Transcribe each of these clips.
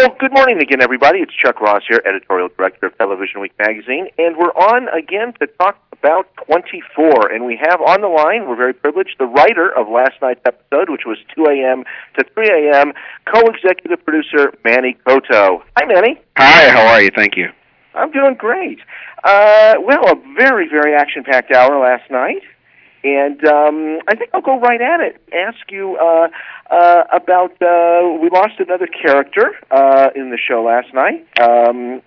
Well, good morning again, everybody. It's Chuck Ross here, editorial director of Television Week magazine, and we're on again to talk about 24. And we have on the line, we're very privileged, the writer of last night's episode, which was 2 a.m. to 3 a.m., co-executive producer Manny Coto. Hi, Manny. Hi, how are you? Thank you. I'm doing great. Well, a very, very action-packed hour last night. And I think I'll go right at it. Ask you about, we lost another character in the show last night. I'm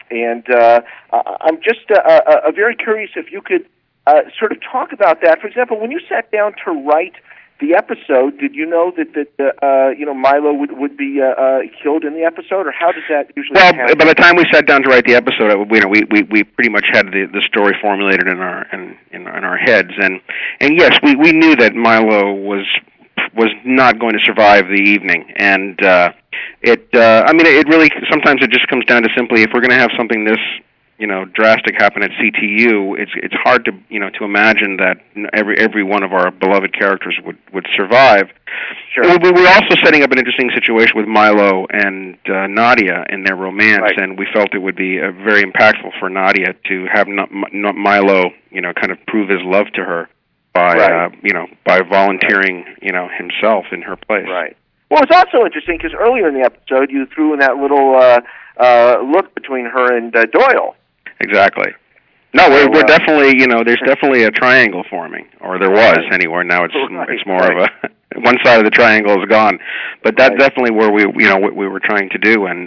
just very curious if you could sort of talk about that. For example, when you sat down to write the episode, did you know that Milo would be killed in the episode, or how does that usually happen? Well, by the time we sat down to write the episode, we pretty much had the story formulated in our heads, and yes, we knew that Milo was not going to survive the evening, and it really sometimes it just comes down to simply, if we're going to have something this drastic happen at CTU, it's hard to imagine that every one of our beloved characters would survive. Sure. We were also setting up an interesting situation with Milo and Nadia in their romance, right. And we felt it would be very impactful for Nadia to have Milo, kind of prove his love to her by right. By volunteering, himself in her place. Right. Well, it's also interesting because earlier in the episode you threw in that little look between her and Doyle. Exactly. No, we're definitely, there's definitely a triangle forming, or there was anywhere. Now it's more of a one side of the triangle is gone, but that's definitely where what we were trying to do, and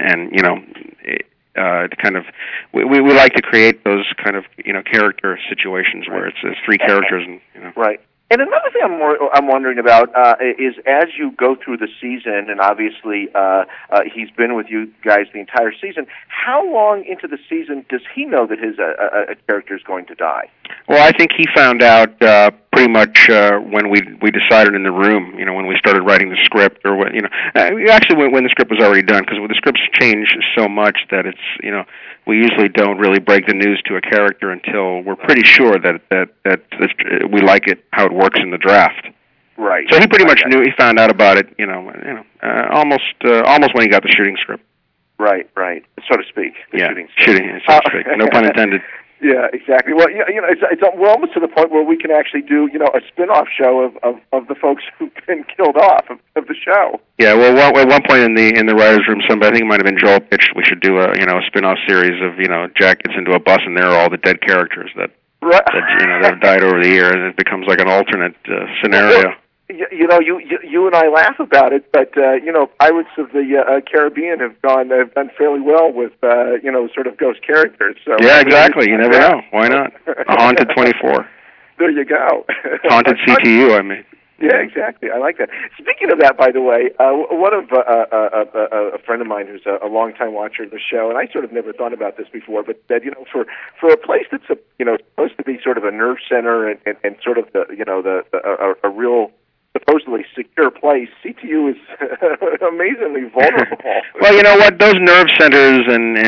kind of we like to create those kind of character situations where it's three characters and Right. And another thing I'm wondering about is, as you go through the season, and obviously he's been with you guys the entire season, how long into the season does he know that his a character is going to die? Well, I think he found out pretty much when we decided in the room, when we started writing the script, or actually when the script was already done, because the scripts change so much that it's we usually don't really break the news to a character until we're pretty sure that we like it, how it works in the draft. Right. So he pretty much knew. He found out about it, almost when he got the shooting script. Right, so to speak. Shooting, so to speak. No pun intended. Yeah, exactly. Well, we're almost to the point where we can actually do, a spin-off show of the folks who've been killed off of the show. Yeah, well, at one point in the writers' room, somebody, I think it might have been Joel, pitched we should do a spin-off series of Jack gets into a bus and there are all the dead characters that have died over the years, and it becomes like an alternate scenario. You and I laugh about it, but Pirates of the Caribbean have done fairly well with sort of ghost characters. So yeah, exactly. You never know. Why not? A Haunted 24. There you go. Haunted CTU. I mean. Yeah, exactly. I like that. Speaking of that, by the way, one of a friend of mine who's a longtime watcher of the show, and I sort of never thought about this before, but said, for a place that's supposed to be sort of a nerve center and sort of a real supposedly secure place, CTU is amazingly vulnerable. Well, you know what? Those nerve centers and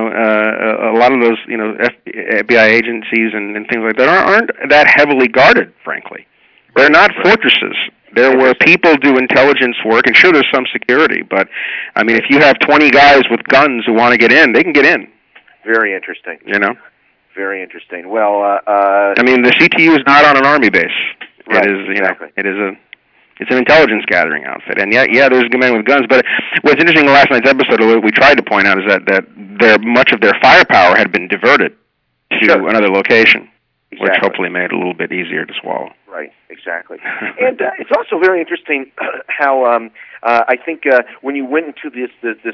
a lot of those FBI agencies and things like that aren't that heavily guarded, frankly. They're not fortresses. They're where people do intelligence work, and sure, there's some security, but I mean, if you have 20 guys with guns who want to get in, they can get in. Very interesting. Very interesting. Well, I mean, the CTU is not on an army base. Right, it is, exactly. It's an intelligence gathering outfit, and there's men with guns. But what's interesting in last night's episode, what we tried to point out, is that much of their firepower had been diverted to another location, which hopefully made it a little bit easier to swallow. Right, exactly. And it's also very interesting how I think when you went into this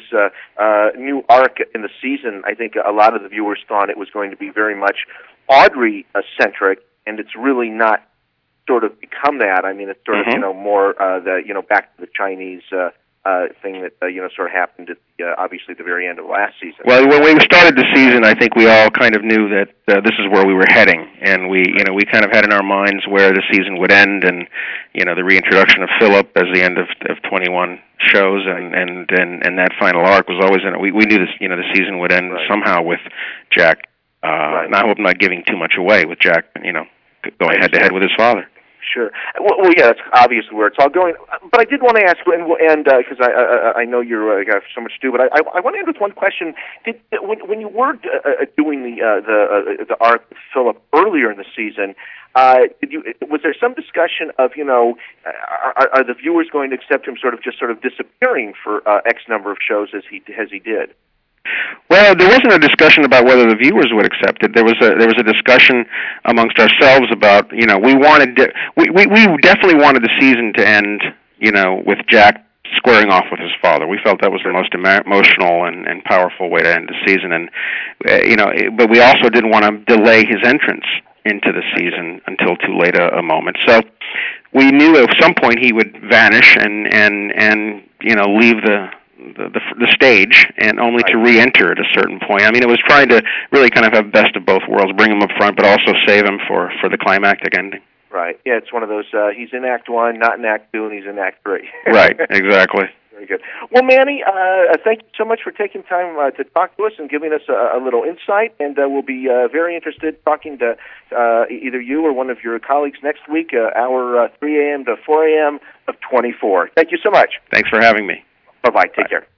new arc in the season, I think a lot of the viewers thought it was going to be very much Audrey-centric, and it's really not sort of become that. I mean, it's sort of, more back to the Chinese thing that, sort of happened at, obviously, the very end of last season. Well, when we started the season, I think we all kind of knew that this is where we were heading, and we kind of had in our minds where the season would end, and, the reintroduction of Philip as the end of 21 shows, and that final arc was always in it. We knew this, the season would end somehow with Jack, and I hope I'm not giving too much away with Jack, going head-to-head with his father. Sure. Well, yeah, that's obviously where it's all going. But I did want to ask, and because I know you're got so much to do, but I want to end with one question. When you were doing the arc with Philip earlier in the season, was there some discussion of, are the viewers going to accept him sort of disappearing for X number of shows as he did? Well, there wasn't a discussion about whether the viewers would accept it. There was a discussion amongst ourselves about, we definitely wanted the season to end, with Jack squaring off with his father. We felt that was the most emotional and powerful way to end the season, and but we also didn't want to delay his entrance into the season until too late a moment. So we knew at some point he would vanish and leave the stage, and only to re-enter at a certain point. I mean, it was trying to really kind of have best of both worlds, bring him up front, but also save him for the climactic ending. Right. Yeah, it's one of those, he's in Act 1, not in Act 2, and he's in Act 3. Right, exactly. Very good. Well, Manny, thank you so much for taking time to talk to us and giving us a little insight, and we'll be very interested talking to either you or one of your colleagues next week, hour 3 a.m. to 4 a.m. of 24. Thank you so much. Thanks for having me. Bye-bye. Take care.